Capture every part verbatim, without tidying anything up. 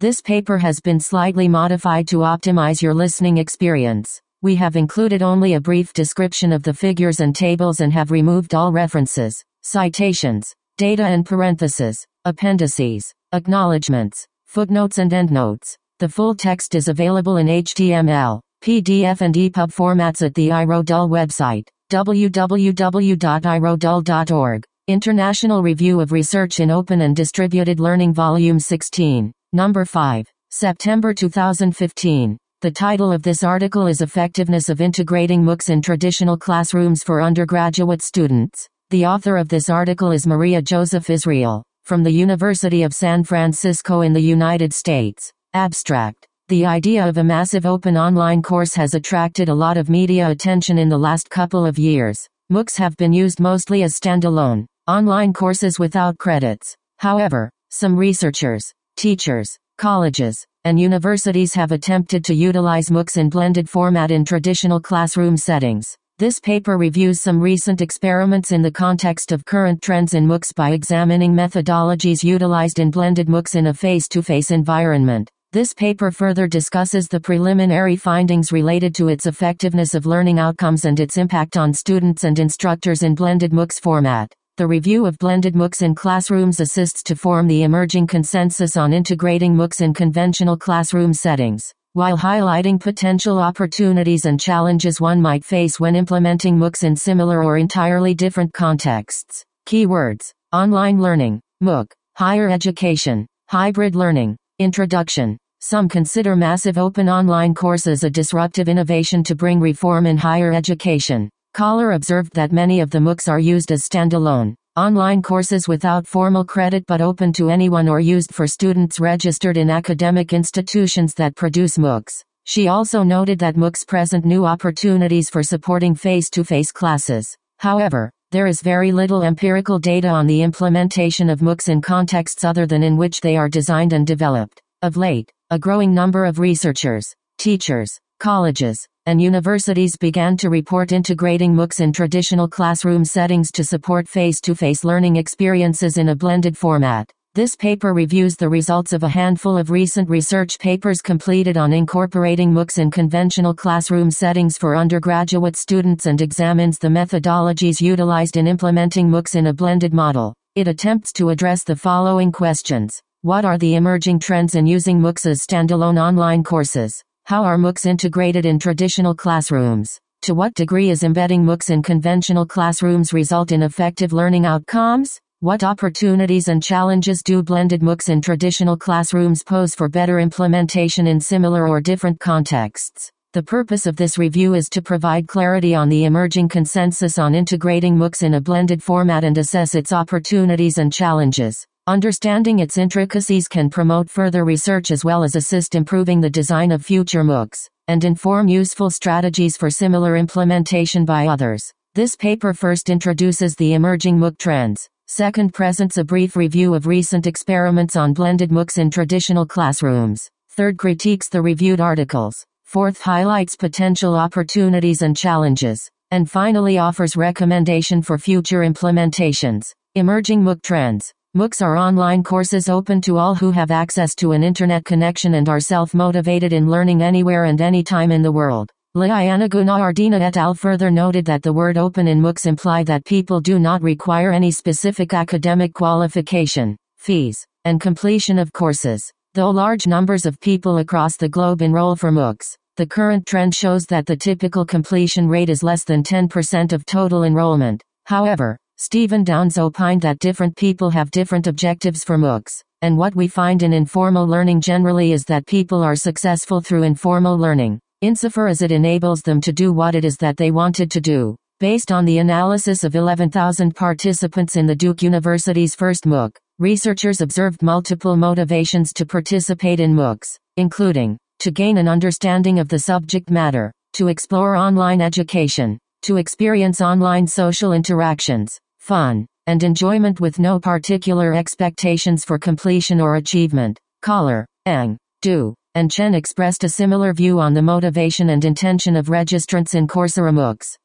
This paper has been slightly modified to optimize your listening experience. We have included only a brief description of the figures and tables and have removed all references, citations, data and parentheses, appendices, acknowledgements, footnotes and endnotes. The full text is available in H T M L, P D F and E P U B formats at the iRodul website, w w w dot i rodul dot org. International Review of Research in Open and Distributed Learning Volume sixteen, Number five, September two thousand fifteen. The title of this article is Effectiveness of Integrating MOOCs in Traditional Classrooms for Undergraduate Students. The author of this article is Maria Joseph Israel, from the University of San Francisco in the United States. Abstract. The idea of a massive open online course has attracted a lot of media attention in the last couple of years. MOOCs have been used mostly as standalone, online courses without credits. However, some researchers, teachers, colleges, and universities have attempted to utilize MOOCs in blended format in traditional classroom settings. This paper reviews some recent experiments in the context of current trends in MOOCs by examining methodologies utilized in blended MOOCs in a face-to-face environment. This paper further discusses the preliminary findings related to its effectiveness of learning outcomes and its impact on students and instructors in blended MOOCs format. The review of blended MOOCs in classrooms assists to form the emerging consensus on integrating MOOCs in conventional classroom settings, while highlighting potential opportunities and challenges one might face when implementing MOOCs in similar or entirely different contexts. Keywords: online learning, MOOC, higher education, hybrid learning, introduction. Some consider massive open online courses a disruptive innovation to bring reform in higher education. Collar observed that many of the MOOCs are used as standalone, online courses without formal credit but open to anyone or used for students registered in academic institutions that produce MOOCs. She also noted that MOOCs present new opportunities for supporting face-to-face classes. However, there is very little empirical data on the implementation of MOOCs in contexts other than in which they are designed and developed. Of late, a growing number of researchers, teachers, colleges, and universities began to report integrating MOOCs in traditional classroom settings to support face-to-face learning experiences in a blended format. This paper reviews the results of a handful of recent research papers completed on incorporating MOOCs in conventional classroom settings for undergraduate students and examines the methodologies utilized in implementing MOOCs in a blended model. It attempts to address the following questions. What are the emerging trends in using MOOCs as standalone online courses? How are MOOCs integrated in traditional classrooms? To what degree is embedding MOOCs in conventional classrooms result in effective learning outcomes? What opportunities and challenges do blended MOOCs in traditional classrooms pose for better implementation in similar or different contexts? The purpose of this review is to provide clarity on the emerging consensus on integrating MOOCs in a blended format and assess its opportunities and challenges. Understanding its intricacies can promote further research as well as assist improving the design of future MOOCs, and inform useful strategies for similar implementation by others. This paper first introduces the emerging MOOC trends. Second presents a brief review of recent experiments on blended MOOCs in traditional classrooms. Third critiques the reviewed articles. Fourth highlights potential opportunities and challenges. And finally offers recommendation for future implementations. Emerging MOOC trends. MOOCs are online courses open to all who have access to an internet connection and are self-motivated in learning anywhere and anytime in the world. Liana Gunardina et al. Further noted that the word open in MOOCs imply that people do not require any specific academic qualification, fees, and completion of courses. Though large numbers of people across the globe enroll for MOOCs, the current trend shows that the typical completion rate is less than ten percent of total enrollment. However, Stephen Downes opined that different people have different objectives for MOOCs, and what we find in informal learning generally is that people are successful through informal learning, insofar as it enables them to do what it is that they wanted to do. Based on the analysis of eleven thousand participants in the Duke University's first MOOC, researchers observed multiple motivations to participate in MOOCs, including to gain an understanding of the subject matter, to explore online education, to experience online social interactions, fun, and enjoyment with no particular expectations for completion or achievement. Collar, Ang, Du, and Chen expressed a similar view on the motivation and intention of registrants in Coursera MOOCs.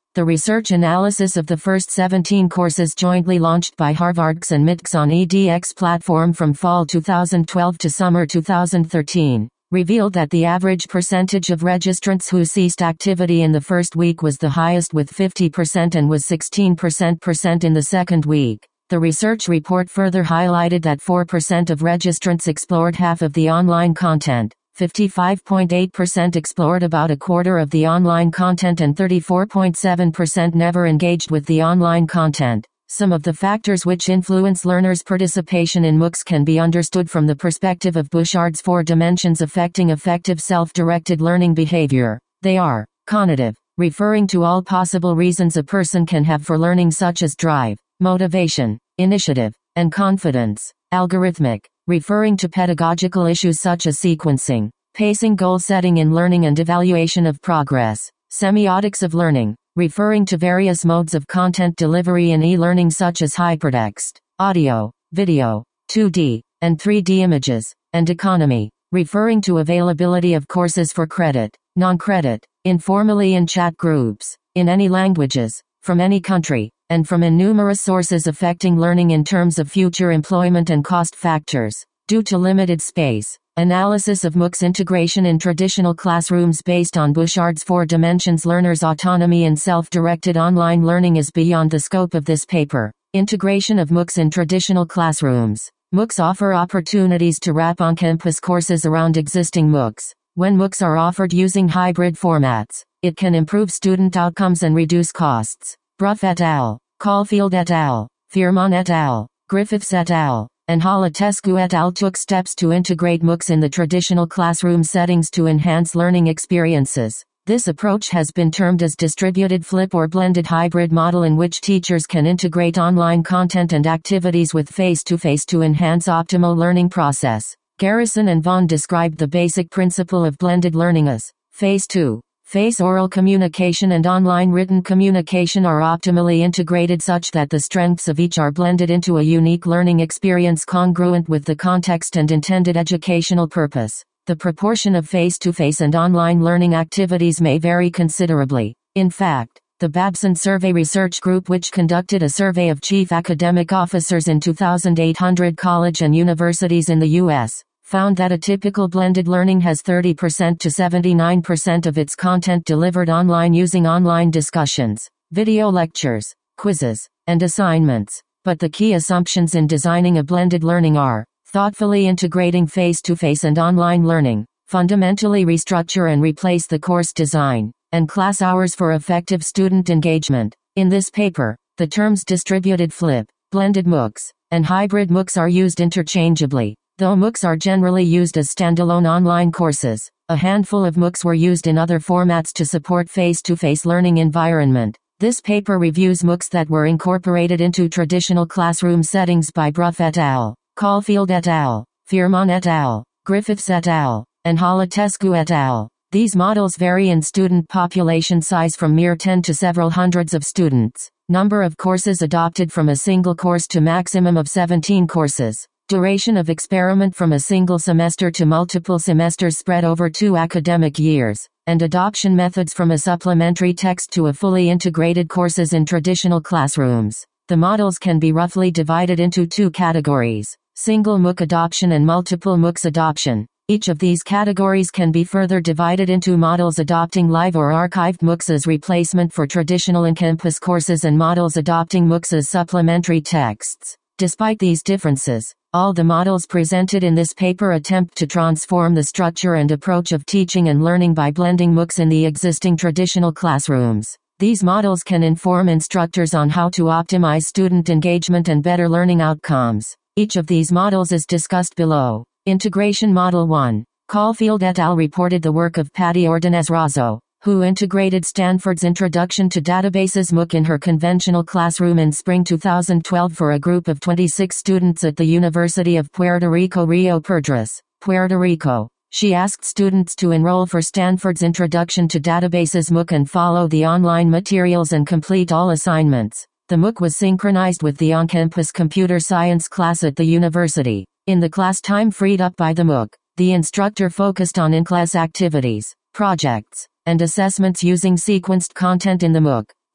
The research analysis of the first seventeen courses jointly launched by Harvardx and MITx on edX platform from fall two thousand twelve to summer two thousand thirteen revealed that the average percentage of registrants who ceased activity in the first week was the highest with fifty percent and was sixteen percent in the second week. The research report further highlighted that four percent of registrants explored half of the online content, fifty-five point eight percent explored about a quarter of the online content and thirty-four point seven percent never engaged with the online content. Some of the factors which influence learners' participation in MOOCs can be understood from the perspective of Bouchard's four dimensions affecting effective self-directed learning behavior. They are: cognitive, referring to all possible reasons a person can have for learning such as drive, motivation, initiative, and confidence; algorithmic, referring to pedagogical issues such as sequencing, pacing, goal setting in learning and evaluation of progress; semiotics of learning, referring to various modes of content delivery in e-learning such as hypertext, audio, video, two D, and three D images; and economy, referring to availability of courses for credit, non-credit, informally in chat groups, in any languages, from any country, and from in numerous sources affecting learning in terms of future employment and cost factors. Due to limited space, analysis of MOOCs integration in traditional classrooms based on Bouchard's four dimensions learners' autonomy and self-directed online learning is beyond the scope of this paper. Integration of MOOCs in traditional classrooms. MOOCs offer opportunities to wrap on-campus courses around existing MOOCs. When MOOCs are offered using hybrid formats, it can improve student outcomes and reduce costs. Brough et al., Caulfield et al., Firman et al., Griffiths et al., and Holotescu et al. Took steps to integrate MOOCs in the traditional classroom settings to enhance learning experiences. This approach has been termed as distributed flip or blended hybrid model, in which teachers can integrate online content and activities with face-to-face to enhance optimal learning process. Garrison and Vaughn described the basic principle of blended learning as face-to face oral communication and online written communication are optimally integrated such that the strengths of each are blended into a unique learning experience congruent with the context and intended educational purpose. The proportion of face-to-face and online learning activities may vary considerably. In fact, the Babson Survey Research Group, which conducted a survey of chief academic officers in two thousand eight hundred college and universities in the U S, found that a typical blended learning has thirty percent to seventy-nine percent of its content delivered online using online discussions, video lectures, quizzes, and assignments. But the key assumptions in designing a blended learning are: thoughtfully integrating face-to-face and online learning, fundamentally restructure and replace the course design, and class hours for effective student engagement. In this paper, the terms distributed flip, blended MOOCs, and hybrid MOOCs are used interchangeably. Though MOOCs are generally used as standalone online courses, a handful of MOOCs were used in other formats to support face-to-face learning environment. This paper reviews MOOCs that were incorporated into traditional classroom settings by Brough et al., Caulfield et al., Firman et al., Griffiths et al., and Holotescu et al. These models vary in student population size from mere ten to several hundreds of students, number of courses adopted from a single course to maximum of seventeen courses, duration of experiment from a single semester to multiple semesters spread over two academic years, and adoption methods from a supplementary text to a fully integrated courses in traditional classrooms. The models can be roughly divided into two categories: single MOOC adoption and multiple MOOCs adoption. Each of these categories can be further divided into models adopting live or archived MOOCs as replacement for traditional in-campus courses and models adopting MOOCs as supplementary texts. Despite these differences, all the models presented in this paper attempt to transform the structure and approach of teaching and learning by blending MOOCs in the existing traditional classrooms. These models can inform instructors on how to optimize student engagement and better learning outcomes. Each of these models is discussed below. Integration Model one. Caulfield et al. Reported the work of Patty Ordonez-Razo, who integrated Stanford's Introduction to Databases MOOC in her conventional classroom in spring two thousand twelve for a group of twenty-six students at the University of Puerto Rico Rio Piedras, Puerto Rico. She asked students to enroll for Stanford's Introduction to Databases MOOC and follow the online materials and complete all assignments. The MOOC was synchronized with the on-campus computer science class at the university. In the class time freed up by the MOOC, the instructor focused on in-class activities, projects, and assessments using sequenced content in the MOOC.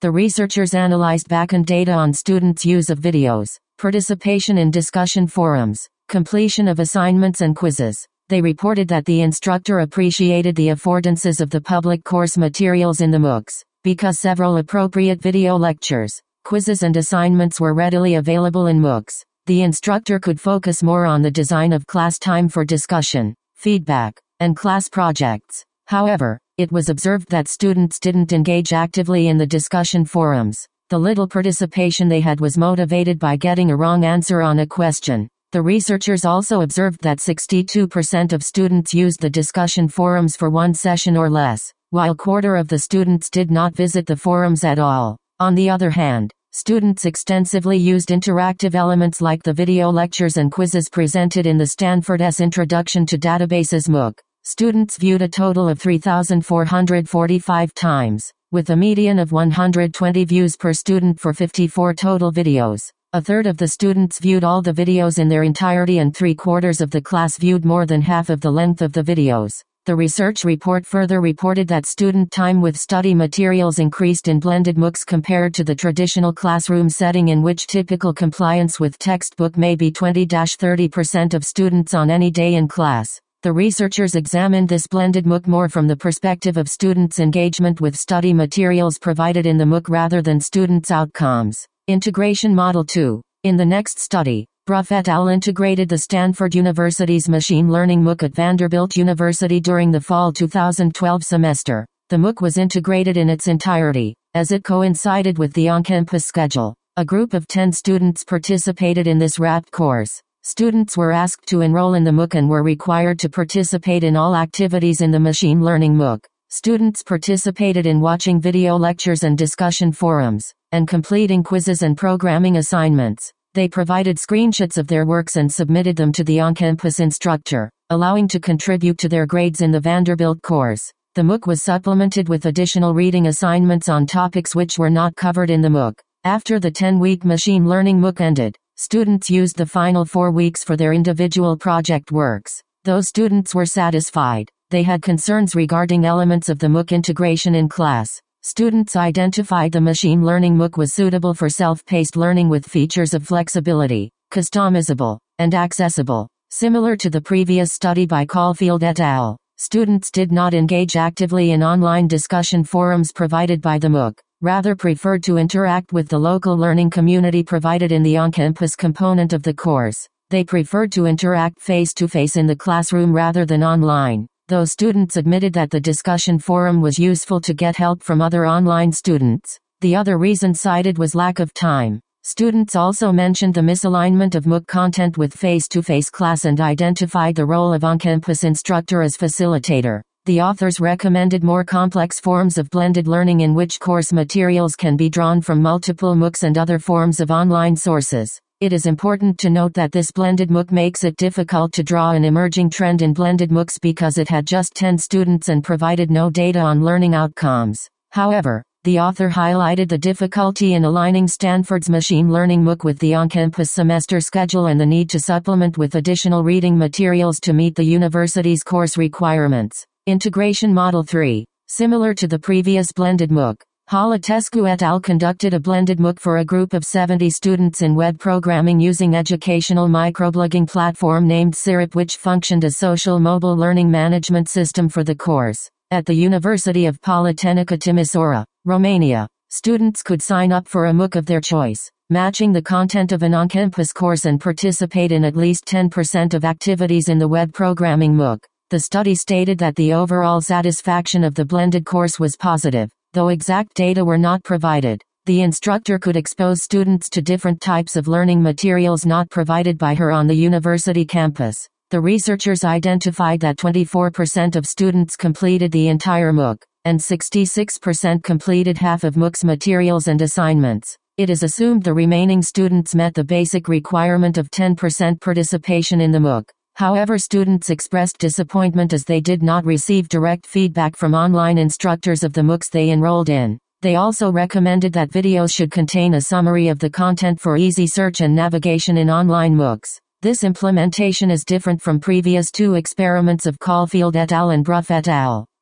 The researchers analyzed backend data on students' use of videos, participation in discussion forums, completion of assignments and quizzes. They reported that the instructor appreciated the affordances of the public course materials in the MOOCs, because several appropriate video lectures, quizzes and assignments were readily available in MOOCs. The instructor could focus more on the design of class time for discussion, feedback, and class projects. However, it was observed that students didn't engage actively in the discussion forums. The little participation they had was motivated by getting a wrong answer on a question. The researchers also observed that sixty-two percent of students used the discussion forums for one session or less, while a quarter of the students did not visit the forums at all. On the other hand, students extensively used interactive elements like the video lectures and quizzes presented in the Stanford's Introduction to Databases MOOC. Students viewed a total of three thousand four hundred forty-five times, with a median of one hundred twenty views per student for fifty-four total videos. A third of the students viewed all the videos in their entirety and three quarters of the class viewed more than half of the length of the videos. The research report further reported that student time with study materials increased in blended MOOCs compared to the traditional classroom setting, in which typical compliance with textbook may be twenty to thirty percent of students on any day in class. The researchers examined this blended MOOC more from the perspective of students' engagement with study materials provided in the MOOC rather than students' outcomes. Integration Model two. In the next study, Bruff et al. Integrated the Stanford University's Machine Learning MOOC at Vanderbilt University during the fall two thousand twelve semester. The MOOC was integrated in its entirety, as it coincided with the on-campus schedule. A group of ten students participated in this wrapped course. Students were asked to enroll in the MOOC and were required to participate in all activities in the Machine Learning MOOC. Students participated in watching video lectures and discussion forums, and completing quizzes and programming assignments. They provided screenshots of their works and submitted them to the on-campus instructor, allowing to contribute to their grades in the Vanderbilt course. The MOOC was supplemented with additional reading assignments on topics which were not covered in the MOOC. After the ten-week Machine Learning MOOC ended, students used the final four weeks for their individual project works. Those students were satisfied. They had concerns regarding elements of the MOOC integration in class. Students identified the Machine Learning MOOC was suitable for self-paced learning with features of flexibility, customizable, and accessible. Similar to the previous study by Caulfield et al., students did not engage actively in online discussion forums provided by the MOOC, rather preferred to interact with the local learning community provided in the on-campus component of the course. They preferred to interact face-to-face in the classroom rather than online. Those students admitted that the discussion forum was useful to get help from other online students. The other reason cited was lack of time. Students also mentioned the misalignment of MOOC content with face-to-face class and identified the role of on-campus instructor as facilitator. The authors recommended more complex forms of blended learning in which course materials can be drawn from multiple MOOCs and other forms of online sources. It is important to note that this blended MOOC makes it difficult to draw an emerging trend in blended MOOCs because it had just ten students and provided no data on learning outcomes. However, the author highlighted the difficulty in aligning Stanford's Machine Learning MOOC with the on-campus semester schedule and the need to supplement with additional reading materials to meet the university's course requirements. Integration Model three. Similar to the previous blended MOOC, Holotescu et al. Conducted a blended MOOC for a group of seventy students in web programming using educational microblogging platform named Syrup, which functioned as social mobile learning management system for the course. At the University of Politehnica Timisoara, Romania, students could sign up for a MOOC of their choice, matching the content of an on-campus course, and participate in at least ten percent of activities in the web programming MOOC. The study stated that the overall satisfaction of the blended course was positive, though exact data were not provided. The instructor could expose students to different types of learning materials not provided by her on the university campus. The researchers identified that twenty-four percent of students completed the entire MOOC, and sixty-six percent completed half of MOOC's materials and assignments. It is assumed the remaining students met the basic requirement of ten percent participation in the MOOC. However, students expressed disappointment as they did not receive direct feedback from online instructors of the MOOCs they enrolled in. They also recommended that videos should contain a summary of the content for easy search and navigation in online MOOCs. This implementation is different from previous two experiments of Caulfield et al. And Bruff et al.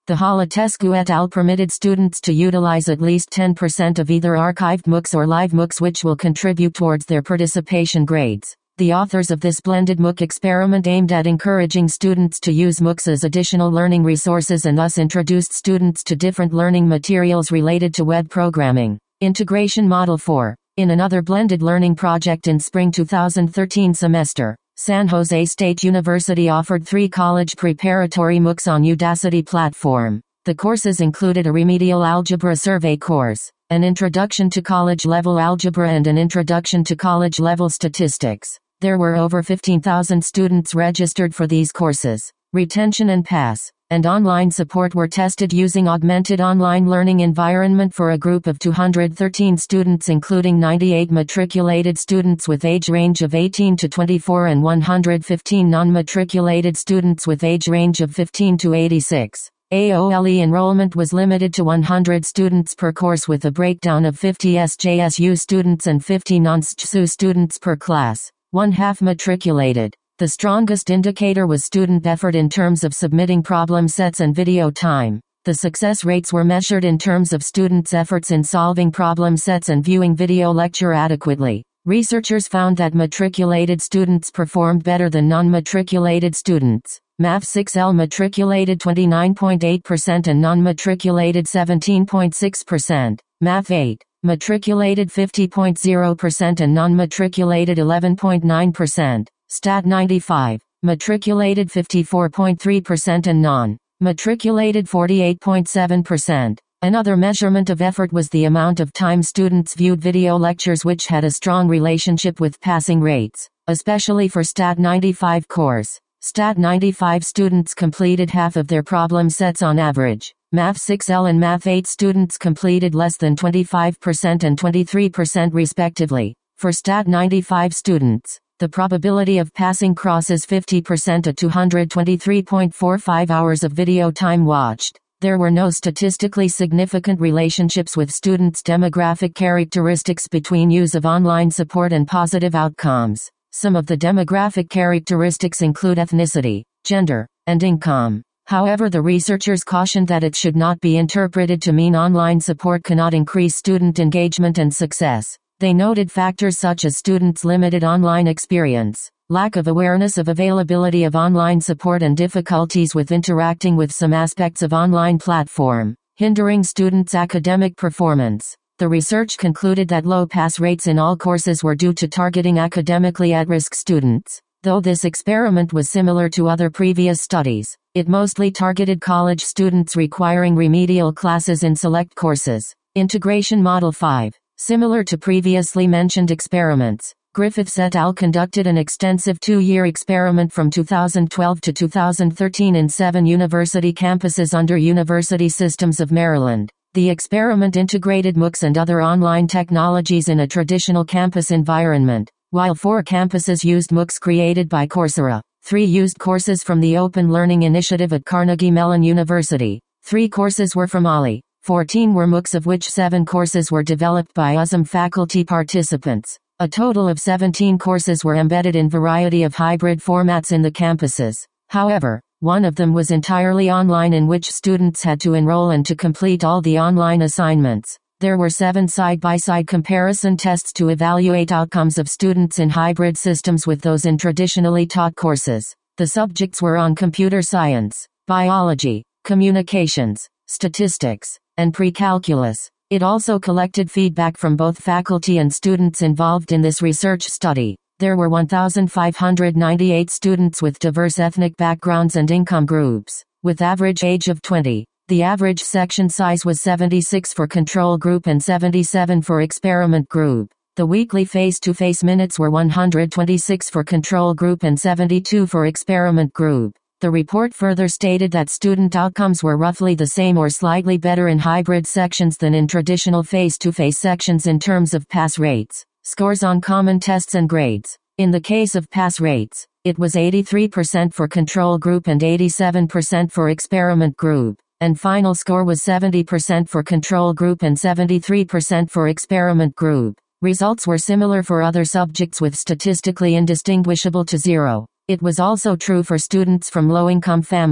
The Holotescu et al. Permitted students to utilize at least ten percent of either archived MOOCs or live MOOCs, which will contribute towards their participation grades. The authors of this blended MOOC experiment aimed at encouraging students to use MOOCs as additional learning resources and thus introduced students to different learning materials related to web programming. Integration Model four. In another blended learning project in spring two thousand thirteen semester, San Jose State University offered three college preparatory MOOCs on Udacity platform. The courses included a remedial algebra survey course, an introduction to college-level algebra and an introduction to college-level statistics. There were over fifteen thousand students registered for these courses. Retention and pass, and online support were tested using augmented online learning environment for a group of two hundred thirteen students, including ninety-eight matriculated students with age range of eighteen to twenty-four and one hundred fifteen non-matriculated students with age range of fifteen to eighty-six. A O L E enrollment was limited to one hundred students per course, with a breakdown of fifty S J S U students and fifty non-S J S U students per class. One half matriculated. The strongest indicator was student effort in terms of submitting problem sets and video time. The success rates were measured in terms of students' efforts in solving problem sets and viewing video lecture adequately. Researchers found that matriculated students performed better than non-matriculated students. Math six L matriculated twenty-nine point eight percent and non-matriculated seventeen point six percent. Math eight matriculated fifty point zero percent and non-matriculated eleven point nine percent. Stat ninety-five matriculated fifty-four point three percent and non-matriculated forty-eight point seven percent. Another measurement of effort was the amount of time students viewed video lectures, which had a strong relationship with passing rates, especially for Stat ninety-five course. Stat ninety-five students completed half of their problem sets on average. Math six L and Math eight students completed less than twenty-five percent and twenty-three percent respectively. For Stat ninety-five students, the probability of passing crosses fifty percent at two hundred twenty-three point four five hours of video time watched. There were no statistically significant relationships with students' demographic characteristics between use of online support and positive outcomes. Some of the demographic characteristics include ethnicity, gender, and income. However, the researchers cautioned that it should not be interpreted to mean online support cannot increase student engagement and success. They noted factors such as students' limited online experience, lack of awareness of availability of online support, and difficulties with interacting with some aspects of online platform, hindering students' academic performance. The research concluded that low pass rates in all courses were due to targeting academically at-risk students. Though this experiment was similar to other previous studies, it mostly targeted college students requiring remedial classes in select courses. Integration Model five. Similar to previously mentioned experiments, Griffiths et al. Conducted an extensive two-year experiment from two thousand twelve to two thousand thirteen in seven university campuses under University Systems of Maryland. The experiment integrated MOOCs and other online technologies in a traditional campus environment. While four campuses used MOOCs created by Coursera, three used courses from the Open Learning Initiative at Carnegie Mellon University, three courses were from O L I, fourteen were MOOCs, of which seven courses were developed by U S M faculty participants. A total of seventeen courses were embedded in variety of hybrid formats in the campuses. However, one of them was entirely online, in which students had to enroll and to complete all the online assignments. There were seven side-by-side comparison tests to evaluate outcomes of students in hybrid systems with those in traditionally taught courses. The subjects were on computer science, biology, communications, statistics, and pre-calculus. It also collected feedback from both faculty and students involved in this research study. There were one thousand five hundred ninety-eight students with diverse ethnic backgrounds and income groups, with average age of twenty. The average section size was seventy-six for control group and seventy-seven for experiment group. The weekly face-to-face minutes were one hundred twenty-six for control group and seventy-two for experiment group. The report further stated that student outcomes were roughly the same or slightly better in hybrid sections than in traditional face-to-face sections in terms of pass rates, scores on common tests, and grades. In the case of pass rates, it was eighty-three percent for control group and eighty-seven percent for experiment group, and final score was seventy percent for control group and seventy-three percent for experiment group. Results were similar for other subjects with statistically indistinguishable to zero. It was also true for students from low-income families.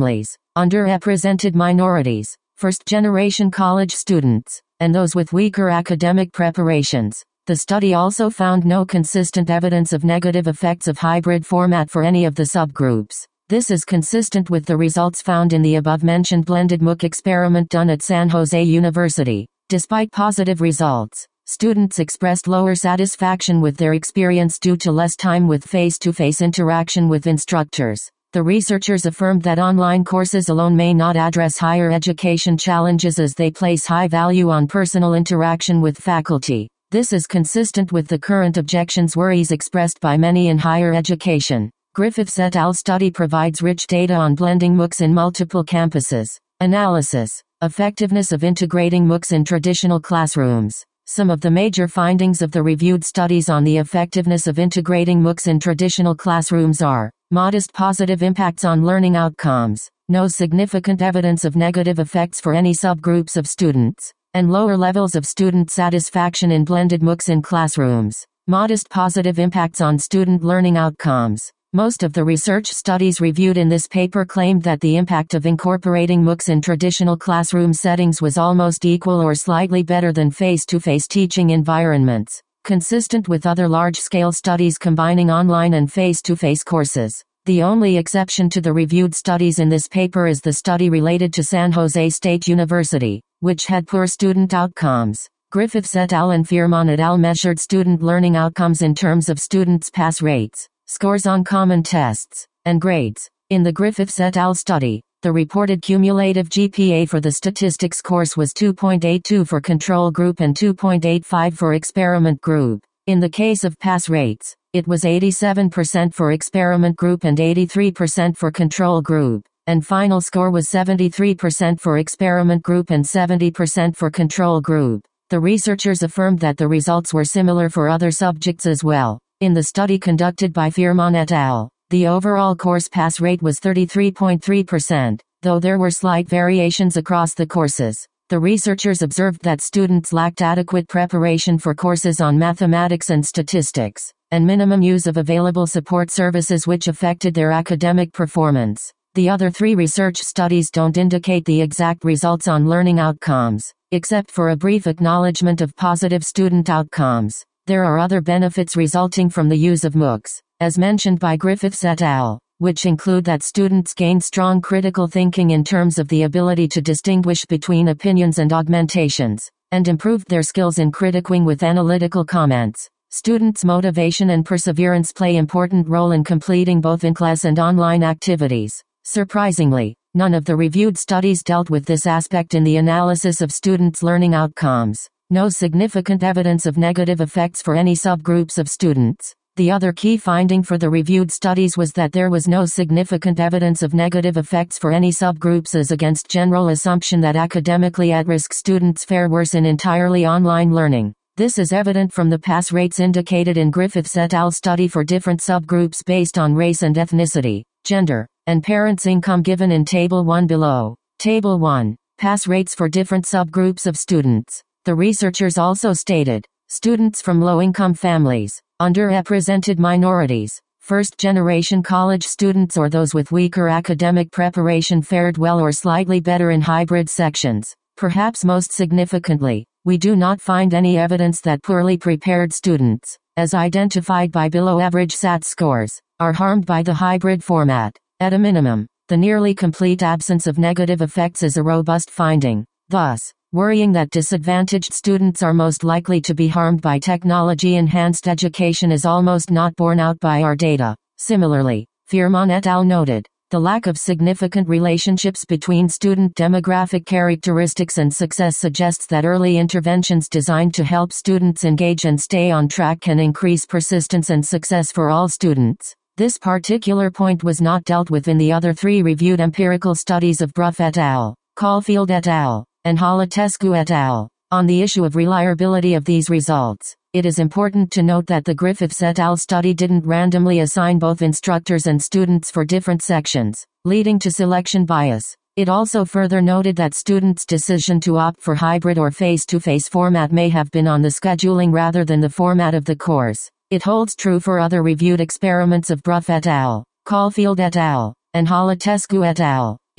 underrepresented minorities, first-generation college students, and those with weaker academic preparations. The study also found no consistent evidence of negative effects of hybrid format for any of the subgroups. This is consistent with the results found in the above-mentioned blended MOOC experiment done at San Jose University. Despite positive results, students expressed lower satisfaction with their experience due to less time with face-to-face interaction with instructors. The researchers affirmed that online courses alone may not address higher education challenges as they place high value on personal interaction with faculty. This is consistent with the current objections worries expressed by many in higher education. Griffiths et al. Study provides rich data on blending MOOCs in multiple campuses. Analysis. Effectiveness of integrating MOOCs in traditional classrooms. Some of the major findings of the reviewed studies on the effectiveness of integrating MOOCs in traditional classrooms are: modest positive impacts on learning outcomes, no significant evidence of negative effects for any subgroups of students, and lower levels of student satisfaction in blended MOOCs in classrooms. Modest positive impacts on student learning outcomes. Most of the research studies reviewed in this paper claimed that the impact of incorporating MOOCs in traditional classroom settings was almost equal or slightly better than face-to-face teaching environments, consistent with other large-scale studies combining online and face-to-face courses. The only exception to the reviewed studies in this paper is the study related to San Jose State University, which had poor student outcomes. Griffiths et al. And Firman et al. Measured student learning outcomes in terms of students' pass rates, scores on common tests, and grades. In the Griffiths et al. Study, the reported cumulative G P A for the statistics course was two point eight two for control group and two point eight five for experiment group. In the case of pass rates, it was eighty-seven percent for experiment group and eighty-three percent for control group, and final score was seventy-three percent for experiment group and seventy percent for control group. The researchers affirmed that the results were similar for other subjects as well. In the study conducted by Firman et al., the overall course pass rate was thirty-three point three percent, though there were slight variations across the courses. The researchers observed that students lacked adequate preparation for courses on mathematics and statistics, and minimum use of available support services which affected their academic performance. The other three research studies don't indicate the exact results on learning outcomes, except for a brief acknowledgement of positive student outcomes. There are other benefits resulting from the use of MOOCs, as mentioned by Griffiths et al., which include that students gain strong critical thinking in terms of the ability to distinguish between opinions and augmentations, and improved their skills in critiquing with analytical comments. Students' motivation and perseverance play important role in completing both in-class and online activities. Surprisingly, none of the reviewed studies dealt with this aspect in the analysis of students' learning outcomes. No significant evidence of negative effects for any subgroups of students. The other key finding for the reviewed studies was that there was no significant evidence of negative effects for any subgroups as against general assumption that academically at-risk students fare worse in entirely online learning. This is evident from the pass rates indicated in Griffiths et al. Study for different subgroups based on race and ethnicity, gender, and parents' income given in Table one below. Table one. Pass rates for different subgroups of students. The researchers also stated, students from low-income families, underrepresented minorities, first-generation college students or those with weaker academic preparation fared well or slightly better in hybrid sections. Perhaps most significantly, we do not find any evidence that poorly prepared students, as identified by below-average S A T scores, are harmed by the hybrid format. At a minimum, the nearly complete absence of negative effects is a robust finding. Thus, worrying that disadvantaged students are most likely to be harmed by technology-enhanced education is almost not borne out by our data. Similarly, Firman et al. Noted, the lack of significant relationships between student demographic characteristics and success suggests that early interventions designed to help students engage and stay on track can increase persistence and success for all students. This particular point was not dealt with in the other three reviewed empirical studies of Bruff et al., Caulfield et al., and Holotescu et al. On the issue of reliability of these results, it is important to note that the Griffiths et al. Study didn't randomly assign both instructors and students for different sections, leading to selection bias. It also further noted that students' decision to opt for hybrid or face-to-face format may have been on the scheduling rather than the format of the course. It holds true for other reviewed experiments of Bruff et al., Caulfield et al., and Holotescu et al.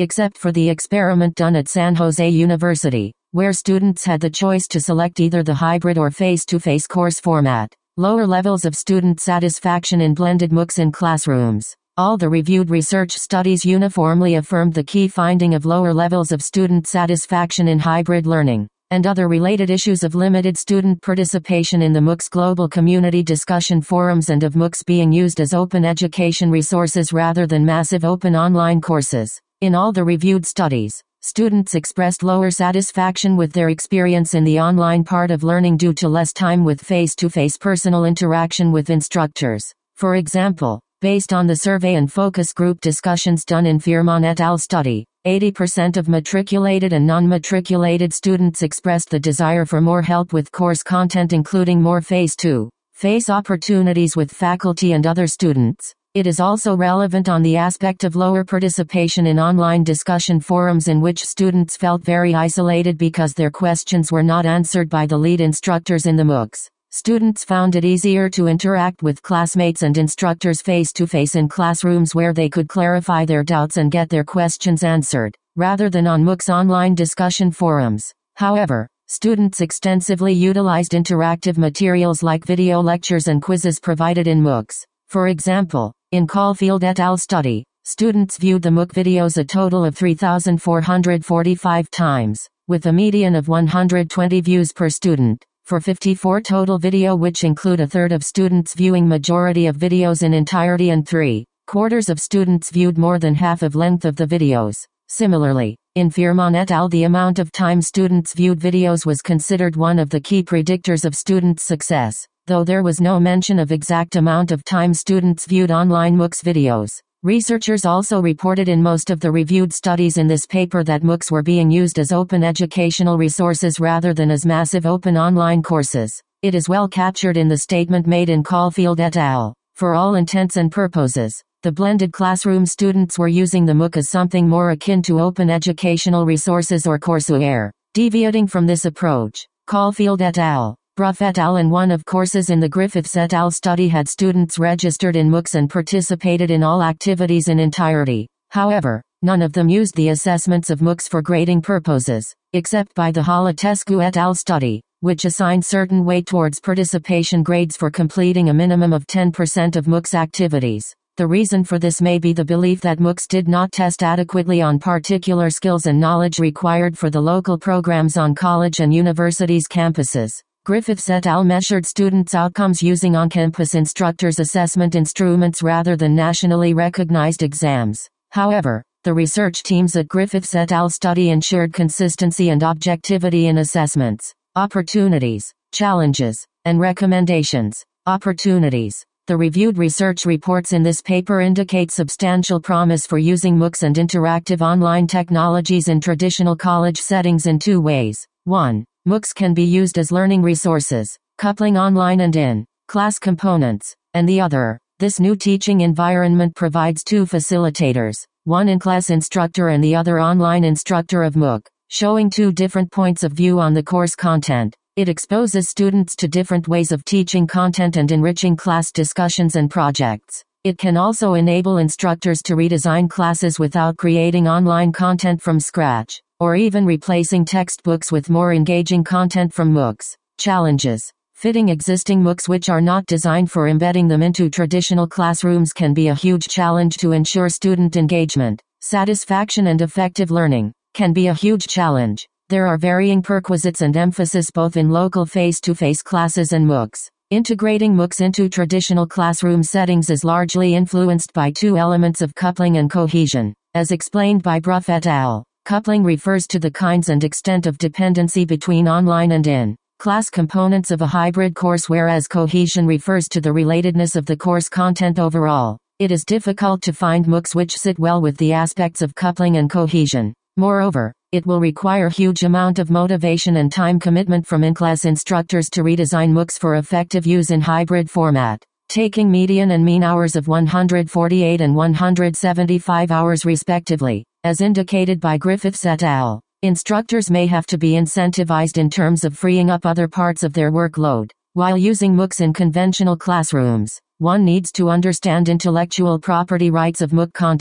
except for the experiment done at San Jose University, where students had the choice to select either the hybrid or face-to-face course format. Lower levels of student satisfaction in blended MOOCs in classrooms. All the reviewed research studies uniformly affirmed the key finding of lower levels of student satisfaction in hybrid learning, and other related issues of limited student participation in the MOOCs global community discussion forums and of MOOCs being used as open education resources rather than massive open online courses. In all the reviewed studies, students expressed lower satisfaction with their experience in the online part of learning due to less time with face-to-face personal interaction with instructors. For example, based on the survey and focus group discussions done in Firman et al. Study, eighty percent of matriculated and non-matriculated students expressed the desire for more help with course content, including more face-to-face opportunities with faculty and other students. It is also relevant on the aspect of lower participation in online discussion forums in which students felt very isolated because their questions were not answered by the lead instructors in the MOOCs. Students found it easier to interact with classmates and instructors face-to-face in classrooms where they could clarify their doubts and get their questions answered, rather than on MOOCs online discussion forums. However, students extensively utilized interactive materials like video lectures and quizzes provided in MOOCs. For example, in Caulfield et al. Study, students viewed the MOOC videos a total of three thousand four hundred forty-five times, with a median of one hundred twenty views per student, for fifty-four total video, which include a third of students viewing majority of videos in entirety and three quarters of students viewed more than half of length of the videos. Similarly, in Firman et al. The amount of time students viewed videos was considered one of the key predictors of students' success, though there was no mention of exact amount of time students viewed online MOOCs videos. Researchers also reported in most of the reviewed studies in this paper that MOOCs were being used as open educational resources rather than as massive open online courses. It is well captured in the statement made in Caulfield et al. For all intents and purposes, the blended classroom students were using the MOOC as something more akin to open educational resources or courseware. Deviating from this approach, Caulfield et al., Bruff et al. And one of courses in the Griffiths et al. Study had students registered in MOOCs and participated in all activities in entirety. However, none of them used the assessments of MOOCs for grading purposes, except by the Holotescu et al. Study, which assigned certain weight towards participation grades for completing a minimum of ten percent of MOOCs activities. The reason for this may be the belief that MOOCs did not test adequately on particular skills and knowledge required for the local programs on college and universities' campuses. Griffiths et al. Measured students' outcomes using on-campus instructors' assessment instruments rather than nationally recognized exams. However, the research teams at Griffiths et al. Study ensured consistency and objectivity in assessments. Opportunities, challenges, and recommendations. Opportunities. The reviewed research reports in this paper indicate substantial promise for using MOOCs and interactive online technologies in traditional college settings in two ways. one. MOOCs can be used as learning resources, coupling online and in-class components, and the other, this new teaching environment provides two facilitators, one in-class instructor and the other online instructor of MOOC, showing two different points of view on the course content. It exposes students to different ways of teaching content and enriching class discussions and projects. It can also enable instructors to redesign classes without creating online content from scratch, or even replacing textbooks with more engaging content from MOOCs. Challenges. Fitting existing MOOCs which are not designed for embedding them into traditional classrooms can be a huge challenge to ensure student engagement. Satisfaction and effective learning can be a huge challenge. There are varying prerequisites and emphasis both in local face-to-face classes and MOOCs. Integrating MOOCs into traditional classroom settings is largely influenced by two elements of coupling and cohesion, as explained by Bruff et al. Coupling refers to the kinds and extent of dependency between online and in-class components of a hybrid course, whereas cohesion refers to the relatedness of the course content overall. It is difficult to find MOOCs which sit well with the aspects of coupling and cohesion. Moreover, it will require huge amount of motivation and time commitment from in-class instructors to redesign MOOCs for effective use in hybrid format, taking median and mean hours of one hundred forty-eight and one hundred seventy-five hours respectively, as indicated by Griffiths et al. Instructors may have to be incentivized in terms of freeing up other parts of their workload. While using MOOCs in conventional classrooms, one needs to understand intellectual property rights of MOOC content.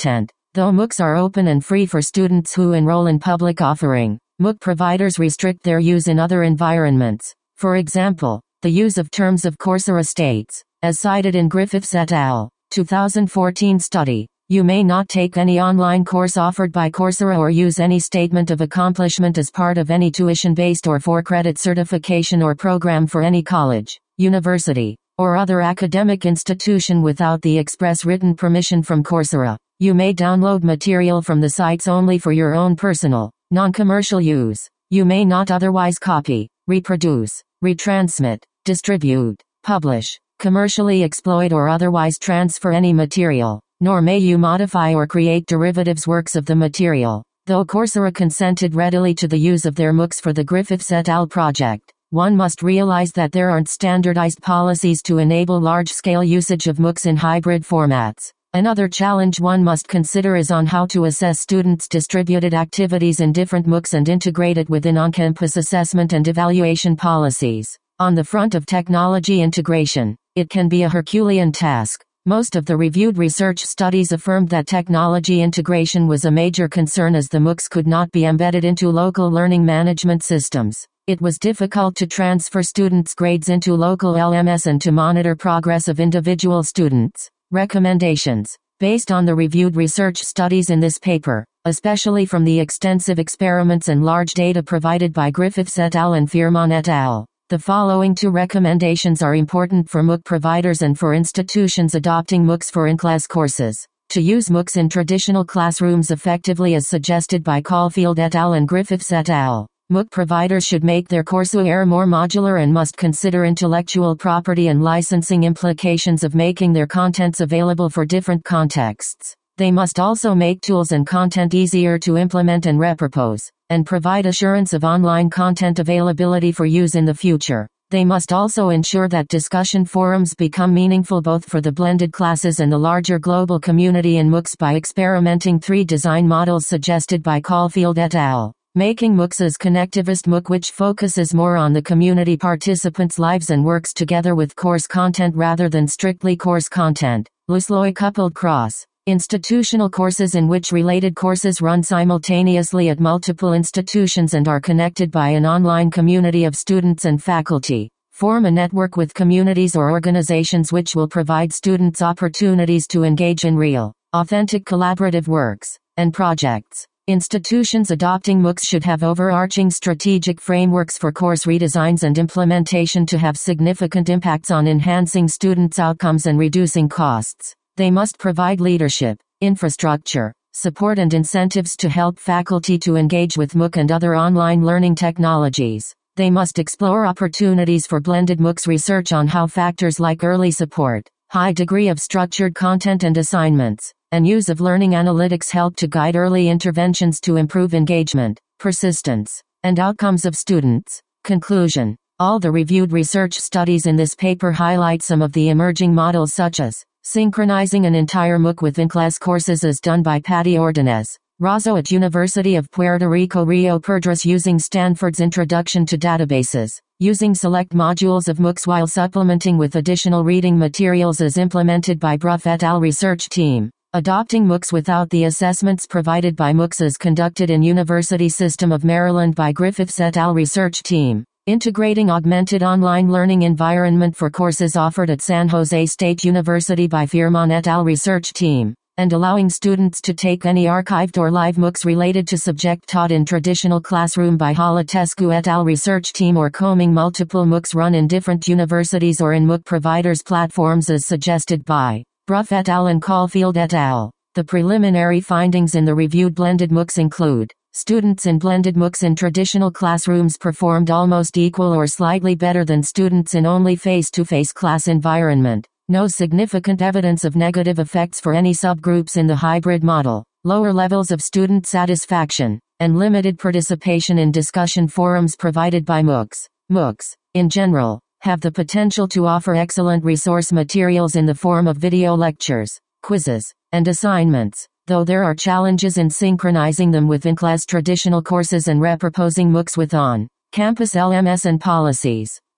Though MOOCs are open and free for students who enroll in public offering, MOOC providers restrict their use in other environments. For example, the use of terms of Coursera states, as cited in Griffiths et al. two thousand fourteen study, you may not take any online course offered by Coursera or use any statement of accomplishment as part of any tuition-based or for-credit certification or program for any college, university, or other academic institution without the express written permission from Coursera. You may download material from the sites only for your own personal, non-commercial use. You may not otherwise copy, reproduce, retransmit, distribute, publish, commercially exploit or otherwise transfer any material, nor may you modify or create derivatives works of the material. Though Coursera consented readily to the use of their MOOCs for the Griffiths et al. Project, one must realize that there aren't standardized policies to enable large-scale usage of MOOCs in hybrid formats. Another challenge one must consider is on how to assess students' distributed activities in different MOOCs and integrate it within on-campus assessment and evaluation policies. On the front of technology integration, it can be a Herculean task. Most of the reviewed research studies affirmed that technology integration was a major concern as the MOOCs could not be embedded into local learning management systems. It was difficult to transfer students' grades into local L M S and to monitor progress of individual students. Recommendations. Based on the reviewed research studies in this paper, especially from the extensive experiments and large data provided by Griffiths et al. And Firman et al., the following two recommendations are important for MOOC providers and for institutions adopting MOOCs for in-class courses. To use MOOCs in traditional classrooms effectively as suggested by Caulfield et al. And Griffiths et al., MOOC providers should make their courseware more modular and must consider intellectual property and licensing implications of making their contents available for different contexts. They must also make tools and content easier to implement and repurpose, and provide assurance of online content availability for use in the future. They must also ensure that discussion forums become meaningful both for the blended classes and the larger global community in MOOCs by experimenting three design models suggested by Caulfield et al. Making MOOCs as connectivist MOOC which focuses more on the community participants' lives and works together with course content rather than strictly course content. Loosely coupled cross institutional courses in which related courses run simultaneously at multiple institutions and are connected by an online community of students and faculty. Form a network with communities or organizations which will provide students opportunities to engage in real, authentic collaborative works and projects. Institutions adopting MOOCs should have overarching strategic frameworks for course redesigns and implementation to have significant impacts on enhancing students' outcomes and reducing costs. They must provide leadership, infrastructure, support and incentives to help faculty to engage with MOOC and other online learning technologies. They must explore opportunities for blended MOOCs research on how factors like early support, high degree of structured content and assignments, and use of learning analytics help to guide early interventions to improve engagement, persistence, and outcomes of students. Conclusion. All the reviewed research studies in this paper highlight some of the emerging models such as synchronizing an entire MOOC with in-class courses as done by Patty Ordonez, Razo at University of Puerto Rico Rio Perdras using Stanford's Introduction to Databases, using select modules of MOOCs while supplementing with additional reading materials as implemented by Bruff et al. Research team. Adopting MOOCs without the assessments provided by MOOCs as conducted in University System of Maryland by Griffiths et al. Research team. Integrating augmented online learning environment for courses offered at San Jose State University by Firman et al. Research team. And allowing students to take any archived or live MOOCs related to subject taught in traditional classroom by Holotescu et al. Research team or combing multiple MOOCs run in different universities or in MOOC providers platforms as suggested by Bruff et al. And Caulfield et al. The preliminary findings in the reviewed blended MOOCs include, students in blended MOOCs in traditional classrooms performed almost equal or slightly better than students in only face-to-face class environment. No significant evidence of negative effects for any subgroups in the hybrid model. Lower levels of student satisfaction, and limited participation in discussion forums provided by MOOCs. MOOCs, in general, have the potential to offer excellent resource materials in the form of video lectures, quizzes, and assignments, though there are challenges in synchronizing them with in-class traditional courses and repurposing MOOCs with on-campus L M S and policies.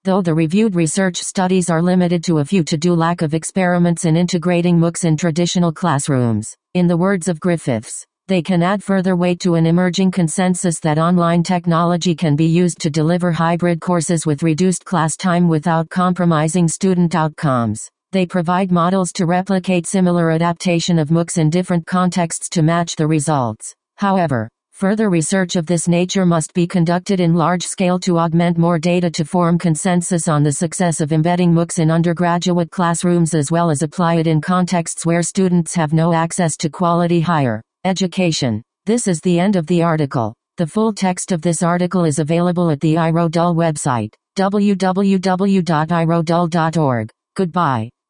Though the reviewed research studies are limited to a few to do lack of experiments in integrating MOOCs in traditional classrooms. In the words of Griffiths, they can add further weight to an emerging consensus that online technology can be used to deliver hybrid courses with reduced class time without compromising student outcomes. They provide models to replicate similar adaptation of MOOCs in different contexts to match the results. However, further research of this nature must be conducted in large scale to augment more data to form consensus on the success of embedding MOOCs in undergraduate classrooms as well as apply it in contexts where students have no access to quality higher education. This is the end of the article. The full text of this article is available at the I R O D U L website, w w w dot i r o d u l dot org. Goodbye.